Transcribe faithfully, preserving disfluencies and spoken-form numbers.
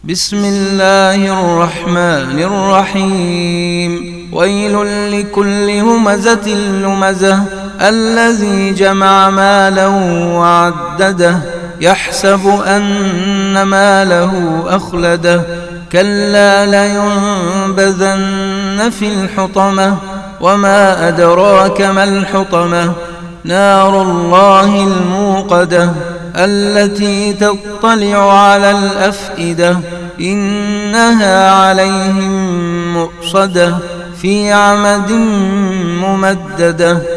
بسم الله الرحمن الرحيم. ويل لكل همزة لمزة الذي جمع مالا وعدده يحسب أن ماله أخلده كلا لينبذن في الحطمة وما أدراك ما الحطمة نار الله الموقدة التي تطلع على الأفئدة إنها عليهم مؤصدة في عمد ممددة.